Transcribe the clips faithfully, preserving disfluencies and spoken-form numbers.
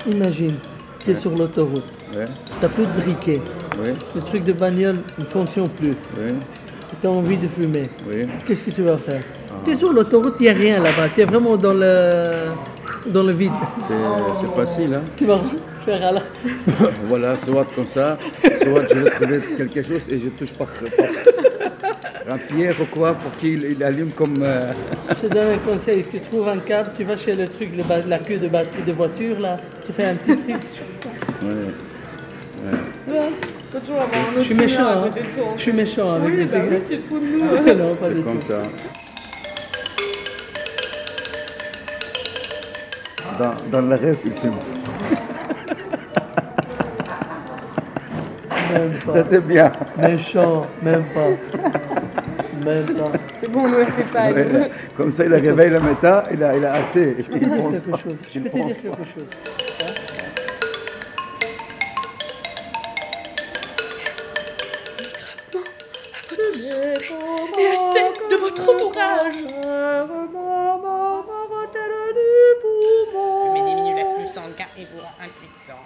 Imagine, tu es Ouais. sur l'autoroute, Ouais, tu n'as plus de briquet, oui, le truc de bagnole ne fonctionne plus, oui, tu as envie de fumer. oui. Qu'est-ce que tu vas faire? Ah. Tu es sur l'autoroute, il n'y a rien là-bas, tu es vraiment dans le, dans le vide. C'est c'est facile, hein. Tu vas faire à la... Voilà, soit comme ça, soit je vais trouver quelque chose et je touche par, par un pierre ou quoi pour qu'il il allume comme... euh, Je te donne un conseil, tu trouves un câble, tu vas chez le truc, le ba- la queue de, ba- de voiture là, tu fais un petit truc. ouais, ouais. Faut toujours avoir un Je autre suis méchant, fumeur à hein. côté de soi. Je suis méchant avec Oui, les bah oui, cigarettes. tu te fous de nous. Non, pas du C'est comme tout. ça. Dans, dans le rêve, il fume. Même Ça, pas. c'est bien. Méchant, même pas. Même pas. C'est bon, ne fait pas. Ouais, là, comme ça, il a réveillé le matin, il a, il a assez. Je peux te Il dire pense quelque pas. chose. Je Il peux te pense dire pas. quelque chose. Et à celle de votre entourage. Fumée diminue l'afflux sanguin et vous rend impuissant.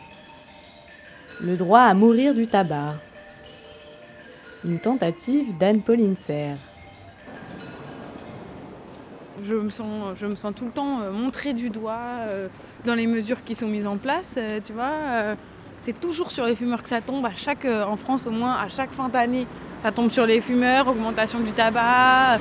Le droit à mourir du tabac. Une tentative d'Anne Polinser. Je me sens, je me sens tout le temps euh, montrée du doigt euh, dans les mesures qui sont mises en place, euh, tu vois. euh, c'est toujours sur les fumeurs que ça tombe, à chaque, euh, en France au moins, à chaque fin d'année. Ça tombe sur les fumeurs, augmentation du tabac.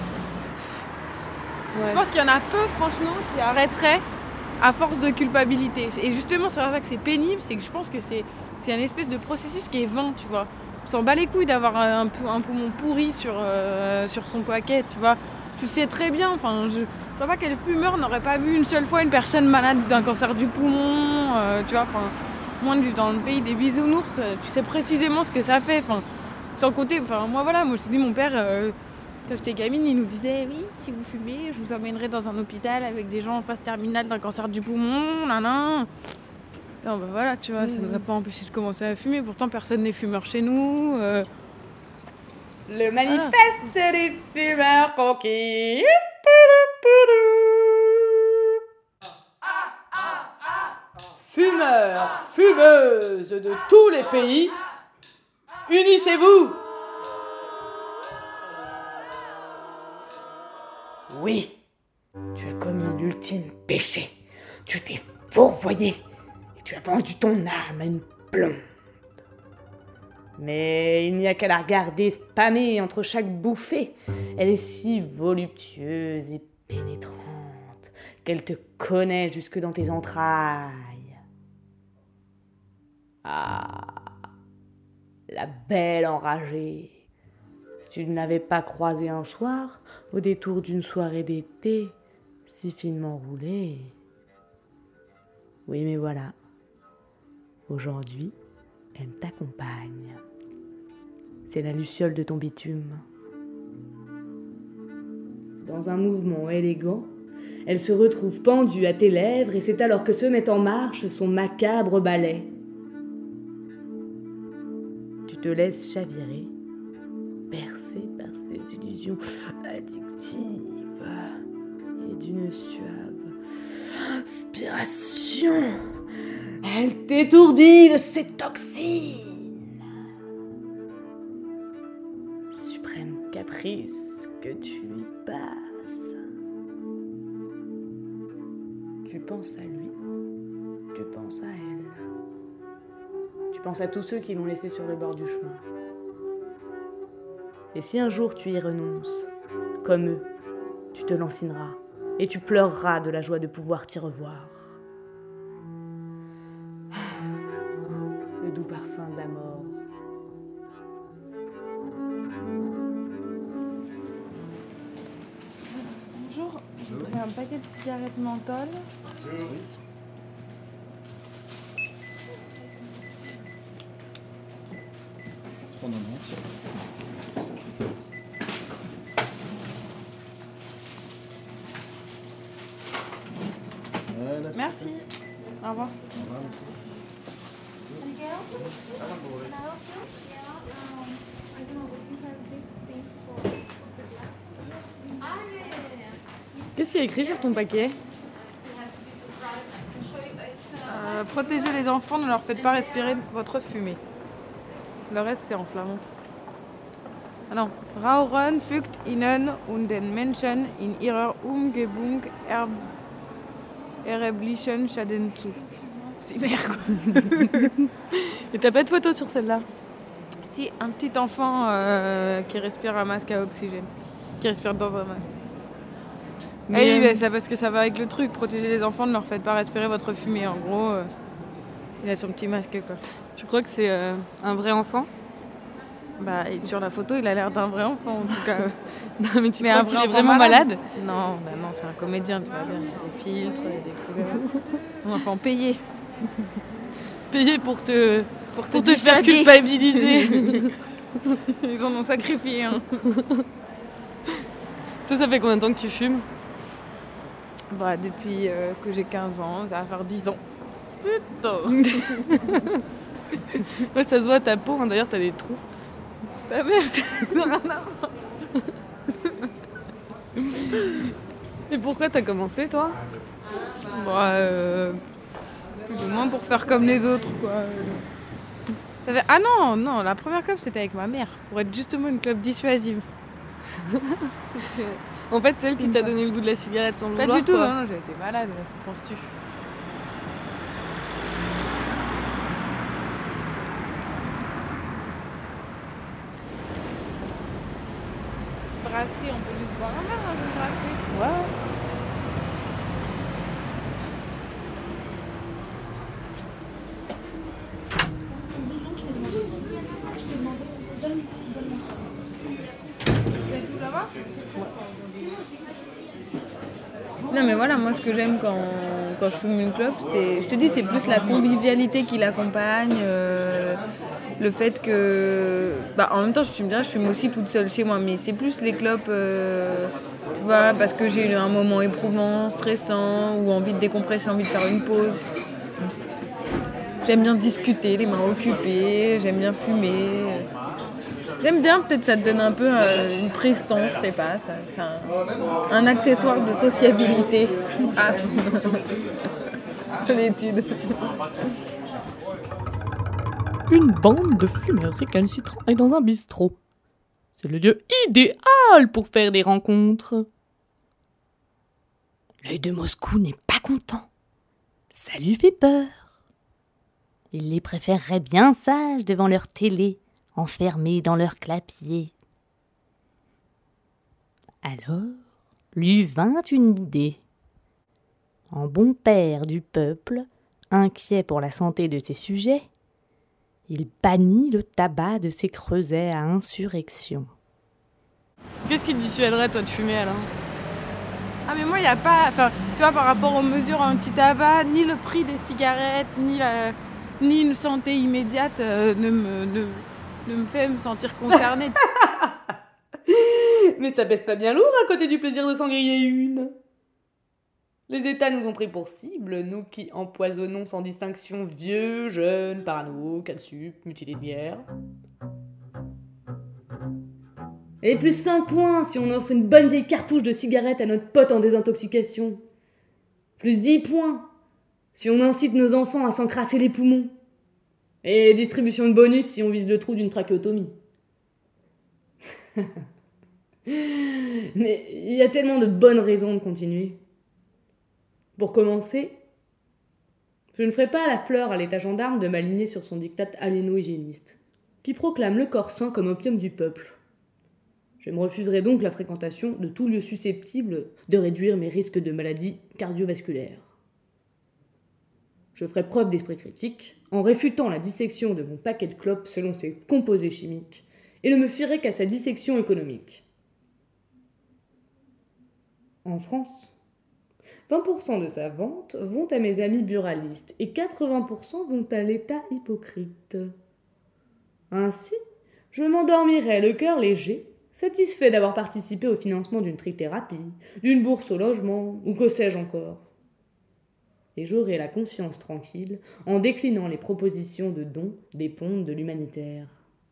Je pense qu'il y en a peu, franchement, qui arrêteraient à force de culpabilité. Et justement, c'est pour ça que c'est pénible, c'est que je pense que c'est, c'est un espèce de processus qui est vain, tu vois. On s'en bat les couilles d'avoir un, peu, un poumon pourri sur, euh, sur son paquet, tu vois. Tu sais très bien, enfin, je ne vois pas quel fumeur n'aurait pas vu une seule fois une personne malade d'un cancer du poumon, euh, tu vois, enfin, moins de dans le pays des bisounours, euh, tu sais précisément ce que ça fait, enfin, sans compter, enfin, moi voilà, moi je te dis, mon père, euh, quand j'étais gamine, il nous disait, oui, si vous fumez, je vous emmènerai dans un hôpital avec des gens en phase terminale d'un cancer du poumon, nan Non, bah voilà, tu vois, mmh. ça nous a pas empêché de commencer à fumer, pourtant personne n'est fumeur chez nous, euh, Le manifeste ah. des fumeurs conquis. Fumeurs, fumeuses de tous les pays, unissez-vous. Oui, tu as commis l'ultime péché. Tu t'es fourvoyé et tu as vendu ton âme à une blonde. Mais il n'y a qu'à la regarder spammer entre chaque bouffée. Elle est si voluptueuse et pénétrante qu'elle te connaît jusque dans tes entrailles. Ah, la belle enragée. Si tu ne l'avais pas croisée un soir, au détour d'une soirée d'été, si finement roulée. Oui, mais voilà. Aujourd'hui, elle t'accompagne. C'est la luciole de ton bitume. Dans un mouvement élégant, elle se retrouve pendue à tes lèvres et c'est alors que se met en marche son macabre ballet. Tu te laisses chavirer, bercé par ses illusions addictives et d'une suave inspiration. Elle t'étourdit de ses toxines. Suprême caprice que tu lui passes. Tu penses à lui, tu penses à elle. Tu penses à tous ceux qui l'ont laissé sur le bord du chemin. Et si un jour tu y renonces, comme eux, tu te lancineras et tu pleureras de la joie de pouvoir t'y revoir. Le doux parfum de la mort. Bonjour, je voudrais un paquet de cigarettes menthol. Oui. Prendre un entier. Voilà, Merci. Au revoir. Au revoir, merci. Qu'est-ce qu'il y a écrit sur ton paquet? Protégez les enfants, ne leur faites pas respirer votre fumée. Le reste, c'est en flamand. Ah non. Rauchen fügt ihnen und den Menschen in ihrer Umgebung er erheblichen Schaden zu. C'est merde, quoi. Et t'as pas de photo sur celle-là? Si, un petit enfant euh, qui respire un masque à oxygène. Qui respire dans un masque. Mais Ah oui, euh, bah, c'est parce que ça va avec le truc. Protéger les enfants, ne leur faites pas respirer votre fumée. En gros, euh, il a son petit masque, quoi. tu crois que c'est euh, un vrai enfant? Bah, et sur la photo, il a l'air d'un vrai enfant, en tout cas. Non, mais tu Mais crois un qu'il vrai est enfant vraiment malade? Non, bah non, c'est un comédien, tu vois bien. Il y a des filtres, il y a des couleurs. Un enfant payé. Payé pour te, Pour te, pour te faire dissuader. culpabiliser. Ils en ont sacrifié un. Toi, ça fait combien de temps que tu fumes? Bah, depuis euh, que j'ai quinze ans, ça va faire dix ans. Putain. Ouais, ça se voit à ta peau, hein. D'ailleurs, t'as des trous. Ta mère, t'as rien à voir. Et pourquoi t'as commencé, toi? Bah, euh, plus ou moins pour faire comme les autres, quoi. Ça fait... Ah non, non, la première clope, c'était avec ma mère, pour être justement une clope dissuasive. Parce que, en fait, celle qui t'a donné le goût de la cigarette sans le Pas vouloir, du tout, quoi. non, non, j'ai été malade, penses-tu? Brasserie, on peut juste boire un verre dans une brasserie. Ouais. Non mais voilà, moi ce que j'aime quand, quand je fume une clope, c'est, je te dis, c'est plus la convivialité qui l'accompagne, euh, le fait que, bah en même temps tu me diras, je fume aussi toute seule chez moi, mais c'est plus les clopes, euh, tu vois, parce que j'ai eu un moment éprouvant, stressant, ou envie de décompresser, envie de faire une pause. J'aime bien discuter, les mains occupées, j'aime bien fumer. J'aime bien, peut-être ça te donne un peu euh, une prestance, je sais pas, ça, c'est un, un accessoire de sociabilité. Ah, l'étude. Une bande de fumeurs récalcitrants est dans un bistrot. C'est le lieu idéal pour faire des rencontres. L'œil de Moscou n'est pas content. Ça lui fait peur. Il les préférerait bien sages devant leur télé, enfermés dans leur clapier. Alors, lui vint une idée. En bon père du peuple, inquiet pour la santé de ses sujets, il bannit le tabac de ses creusets à insurrection. Qu'est-ce qui te dissuaderait, toi, de fumer, alors? Ah mais moi, il n'y a pas... Enfin, tu vois, par rapport aux mesures anti-tabac, ni le prix des cigarettes, ni, la, ni une santé immédiate euh, ne, me, ne, ne me fait me sentir concernée. Mais ça baisse pas bien lourd à côté du plaisir de s'en griller une. Les États nous ont pris pour cible, nous qui empoisonnons sans distinction vieux, jeunes, parano, calciup, mutilés de bière. Et plus cinq points si on offre une bonne vieille cartouche de cigarette à notre pote en désintoxication. Plus dix points si on incite nos enfants à s'encrasser les poumons. Et distribution de bonus si on vise le trou d'une trachéotomie. Mais il y a tellement de bonnes raisons de continuer. Pour commencer, je ne ferai pas la fleur à l'état gendarme de m'aligner sur son diktat aliéno-hygiéniste, qui proclame le corps sain comme opium du peuple. Je me refuserai donc la fréquentation de tout lieu susceptible de réduire mes risques de maladies cardiovasculaires. Je ferai preuve d'esprit critique en réfutant la dissection de mon paquet de clopes selon ses composés chimiques et ne me fierai qu'à sa dissection économique. En France, vingt pour cent de sa vente vont à mes amis buralistes et quatre-vingts pour cent vont à l'État hypocrite. Ainsi, je m'endormirai le cœur léger, satisfait d'avoir participé au financement d'une trithérapie, d'une bourse au logement, ou que sais-je encore. Et j'aurai la conscience tranquille en déclinant les propositions de dons des pontes de l'humanitaire.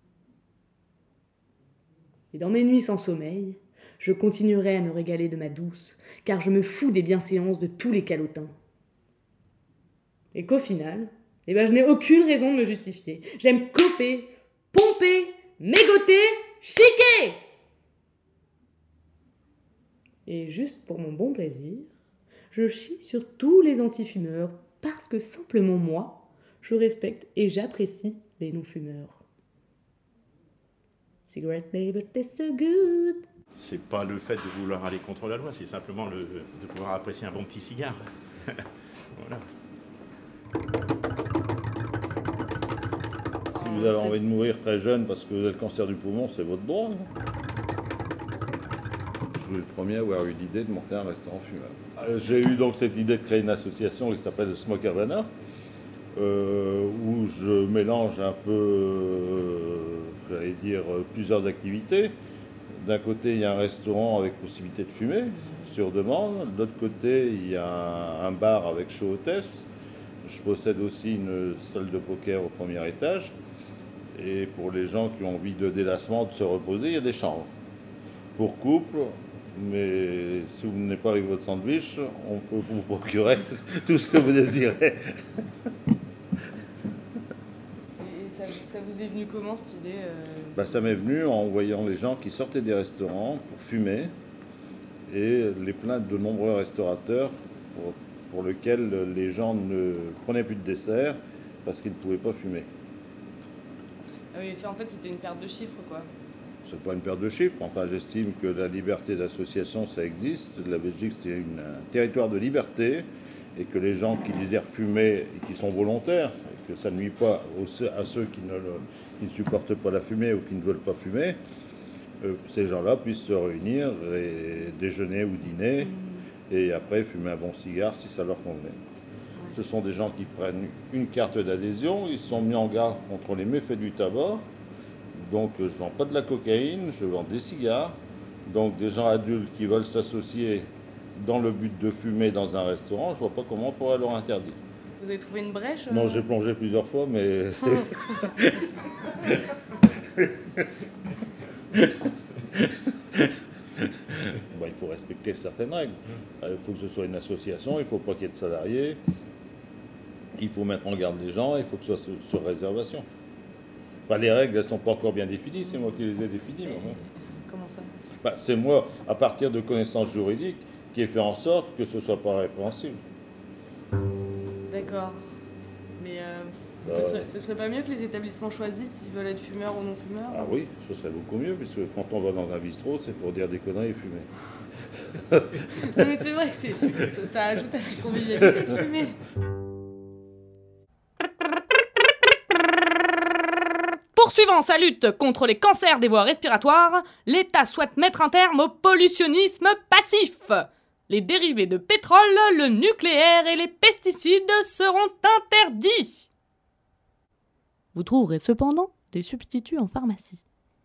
Et dans mes nuits sans sommeil, je continuerai à me régaler de ma douce, car je me fous des bienséances de tous les calotins. Et qu'au final, eh ben, je n'ai aucune raison de me justifier. J'aime coper, pomper, mégoter, chiquer. Et juste pour mon bon plaisir, je chie sur tous les anti-fumeurs parce que simplement moi, je respecte et j'apprécie les non-fumeurs. Cigarette baby, tastes so good. C'est pas le fait de vouloir aller contre la loi, c'est simplement le, de pouvoir apprécier un bon petit cigare. Voilà. Si vous avez envie de mourir très jeune parce que vous avez le cancer du poumon, c'est votre droit. Hein. Je suis le premier à avoir eu l'idée de monter un restaurant fumeur. J'ai eu donc cette idée de créer une association qui s'appelle le Smoke Havana, euh, où je mélange un peu, euh, j'allais dire, plusieurs activités. D'un côté, il y a un restaurant avec possibilité de fumer sur demande. De l'autre côté, il y a un bar avec show hôtesse. Je possède aussi une salle de poker au premier étage. Et pour les gens qui ont envie de délassement, de se reposer, il y a des chambres. Pour couple, mais si vous venez pas avec votre sandwich, on peut vous procurer tout ce que vous désirez. Et ça, ça vous est venu comment cette idée euh... bah, Ça m'est venu en voyant les gens qui sortaient des restaurants pour fumer et les plaintes de nombreux restaurateurs pour, pour lesquels les gens ne prenaient plus de dessert parce qu'ils ne pouvaient pas fumer. Ah oui, ça, en fait, c'était une perte de chiffres, quoi. C'est pas une perte de chiffres. Enfin, j'estime que la liberté d'association, ça existe. La Belgique, c'est une, un territoire de liberté et que les gens qui désirent fumer et qui sont volontaires, et que ça ne nuit pas aux, à ceux qui ne, le, qui ne supportent pas la fumée ou qui ne veulent pas fumer, euh, ces gens-là puissent se réunir et déjeuner ou dîner mmh. et après fumer un bon cigare si ça leur convenait. Ouais. Ce sont des gens qui prennent une carte d'adhésion, ils sont mis en garde contre les méfaits du tabac. Donc je ne vends pas de la cocaïne, je vends des cigares. Donc des gens adultes qui veulent s'associer dans le but de fumer dans un restaurant, je ne vois pas comment on pourrait leur interdire. Vous avez trouvé une brèche euh... Non, j'ai plongé plusieurs fois, mais... Bon, il faut respecter certaines règles. Il faut que ce soit une association, il ne faut pas qu'il y ait de salariés. Il faut mettre en garde les gens, il faut que ce soit sur, sur réservation. Bah, les règles, elles ne sont pas encore bien définies, c'est moi qui les ai définies. Et... Comment ça? Bah, c'est moi, à partir de connaissances juridiques, qui ai fait en sorte que ce ne soit pas répréhensible. D'accord. Mais euh, bah, ce, serait, ce serait pas mieux que les établissements choisissent s'ils veulent être fumeurs ou non fumeurs? Ah oui, ce serait beaucoup mieux, puisque quand on va dans un bistrot, c'est pour dire des conneries et fumer. Non mais c'est vrai que c'est, ça, ça ajoute à la convivialité de fumer. Poursuivant sa lutte contre les cancers des voies respiratoires, l'État souhaite mettre un terme au pollutionnisme passif. Les dérivés de pétrole, le nucléaire et les pesticides seront interdits. Vous trouverez cependant des substituts en pharmacie.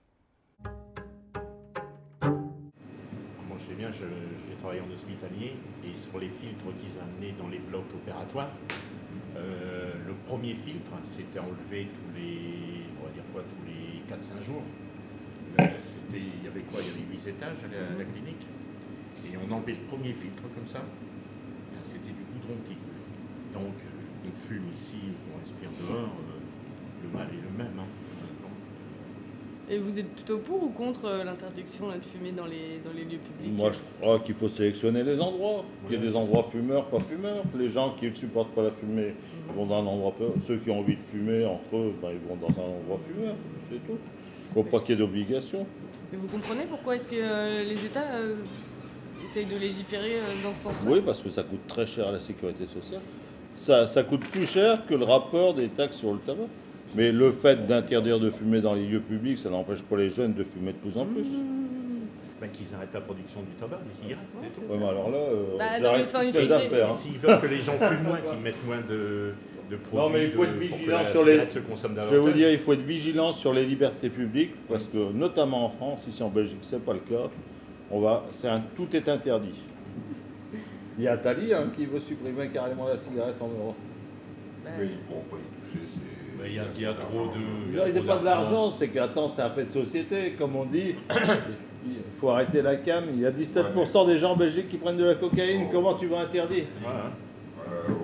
Moi je sais bien, je, j'ai travaillé en hospitalier et sur les filtres qu'ils amenaient dans les blocs opératoires, euh, le premier filtre, c'était enlevé tous les, on va dire quoi, tous les quatre cinq jours. Euh, c'était, il y avait quoi, il y avait huit étages à la, à la clinique. Et on enlevait le premier filtre comme ça. C'était du goudron qui coulait. Donc, euh, qu'on fume ici ou qu'on respire dehors, euh, le mal est le même. Hein. Et vous êtes plutôt pour ou contre euh, l'interdiction là, de fumer dans les, dans les lieux publics? Moi, je crois qu'il faut sélectionner les endroits. Il y a des endroits fumeurs, pas fumeurs. Les gens qui ne supportent pas la fumée vont dans un endroit peu. Ceux qui ont envie de fumer, entre eux, ben, ils vont dans un endroit fumeur. C'est tout. Il ne faut pas qu'il y ait d'obligation. Mais vous comprenez pourquoi est-ce que euh, les États euh, essayent de légiférer euh, dans ce sens-là? Oui, parce que ça coûte très cher à la sécurité sociale. Ça, ça coûte plus cher que le rapport des taxes sur le tabac. Mais le fait d'interdire de fumer dans les lieux publics, ça n'empêche pas les jeunes de fumer de plus en plus. Mmh. Ben, qu'ils arrêtent la production du tabac, des cigarettes, ouais, c'est tout. Ouais, mais alors là, euh, bah, j'arrête non, toutes les affaires. Hein. S'ils veulent que les gens fument moins, qu'ils mettent moins de, de produits, non, mais il faut de, être vigilant vigilant sur les. Se consomme davantage. Je vais vous dire, il faut être vigilant sur les libertés publiques, parce que notamment en France, ici en Belgique, c'est pas le cas. On va, c'est un, tout est interdit. Il y a Attali hein, qui veut supprimer carrément la cigarette en Europe. Bah, mais ils ne pourront pas y toucher. C'est... Il y a, il y a trop de... Il n'y a, a pas de l'argent, c'est qu'attends, c'est un fait de société, comme on dit. Il faut arrêter la cam. Il y a dix-sept pour cent des gens en Belgique qui prennent de la cocaïne. Oh. Comment tu vas interdire? Voilà. euh, Au prix où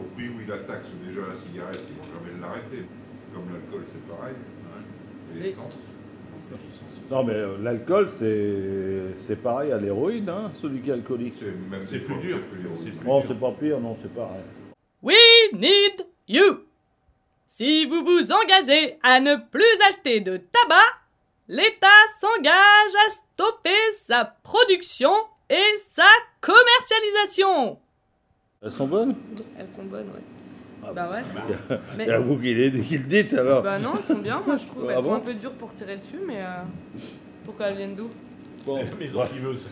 ils la taxent déjà la cigarette, ils vont jamais l'arrêter. Comme l'alcool, c'est pareil. Et Et- l'essence. Non, mais euh, l'alcool, c'est c'est pareil à l'héroïne, hein, celui qui est alcoolique. C'est même C'est des plus fois dur. que l'héroïne. C'est plus Oh, dur. c'est pas pire, non, c'est pareil. We need you. Si vous vous engagez à ne plus acheter de tabac, l'État s'engage à stopper sa production et sa commercialisation. Elles sont bonnes? Elles sont bonnes, ouais. Ah bah ouais. Mais- Et à vous qui, les- qui le dites alors. Bah non, elles sont bien, moi je trouve. Ah Elles sont bon un peu dures pour tirer dessus, mais euh, pourquoi elles viennent d'où? Bon, C'est la maison qui veut ça.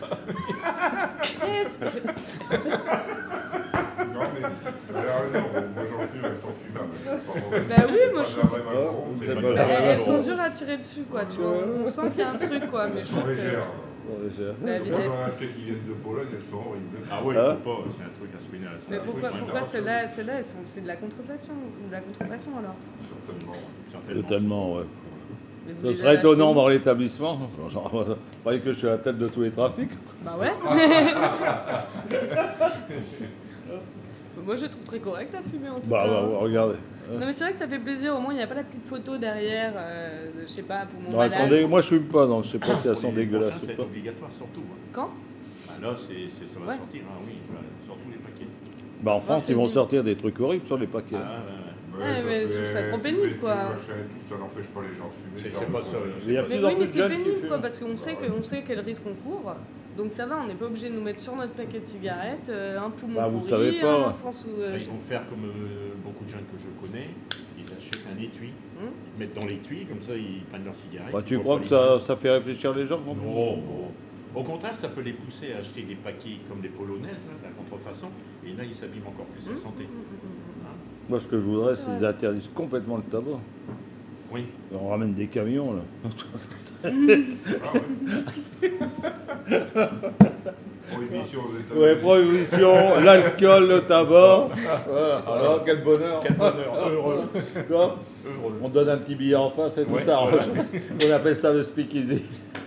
Non, mais elle a raison, moi j'en fume, elles sont fumables. elles sont pas mauvaises. Bah oui, C'est moi pas je de la vraie Marlboro, c'est c'est pas pas de de la la Elles, vraie elles Marlboro. sont dures à tirer dessus, quoi. Tu vois. On sent qu'il y a un truc, quoi. Mais Elles je sont trouve que. légères. bon, déjà. Bah, Moi j'en ai acheté qui viennent de Pologne, elles sont horribles. Ah oui, il Hein faut pas, c'est un truc à se péner à ça. Mais pourquoi, Oui, pourquoi non, celles-là, celles-là, elles sont, c'est de la contrefaçon ou de la contrefaçon alors? Certainement. certainement. Totalement, ouais. Mais vous Ce les serait avez étonnant achetées dans l'établissement. Genre, vous croyez que je suis à la tête de tous les trafics? où? Bah ouais. Moi je trouve très correct à fumer en tout Bah, cas. bah, bah, regardez. Non mais c'est vrai que ça fait plaisir, au moins il n'y a pas la petite photo derrière, euh, de, je sais pas, pour mon Non, elles sont malade. dé- Moi, je fume pas, donc je sais pas si elles Pour sont les dégueulasses prochains, ou c'est pas. obligatoire surtout. hein. Quand? Ah, là, c'est, c'est- ça va Ouais. sortir, hein, oui, voilà, sur tous les paquets. Bah, en France, ils vont Pensez-y. sortir des trucs horribles sur les paquets. Ah, ouais, ouais. Ouais, mais je trouve ça trop pénible, quoi. Machin et tout, ça n'empêche pas les gens de fumer. C'est- ça c'est pas rend- ça, Il y a Mais plus en oui, mais plus de c'est jeunes qui pénible fument. quoi, parce qu'on sait, Bah que, on sait quel risque on court. Donc ça va, on n'est pas obligé de nous mettre sur notre paquet de cigarettes euh, un poumon Bah, vous le pourri, savez pas. un enfant sous... euh, Là, ils vont faire comme euh, beaucoup de jeunes que je connais, ils achètent un étui, Hum. ils mettent dans l'étui, comme ça ils prennent leur cigarette. Bah, ils tu voient crois pas que ça, l'image. ça fait réfléchir les gens? Non, bon. Au contraire, ça peut les pousser à acheter des paquets comme les polonaises, là, la contrefaçon, et là ils s'abîment encore plus Hum, la santé. hum, hum, hum, hum. Moi, ce que je voudrais, C'est c'est qu'ils vrai. interdisent complètement le tabac. Oui. On ramène des camions, là. Prohibition aux États-Unis. Ouais, prohibition, l'alcool, le tabac. Ouais, alors, quel bonheur. Quel bonheur, heureux. Quoi Heureux. On donne un petit billet en face et tout Ouais, ça. voilà. On appelle ça le speakeasy.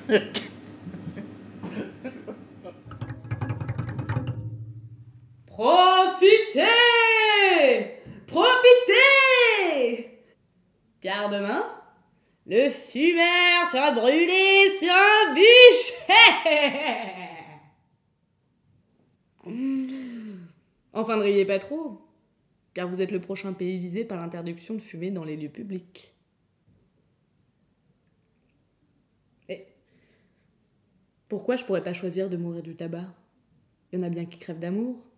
Profitez! Profitez! Car demain, le fumeur sera brûlé sur un bûcher! Enfin, ne riez pas trop, car vous êtes le prochain pays visé par l'interdiction de fumer dans les lieux publics. Et pourquoi je pourrais pas choisir de mourir du tabac? Il y en a bien qui crèvent d'amour.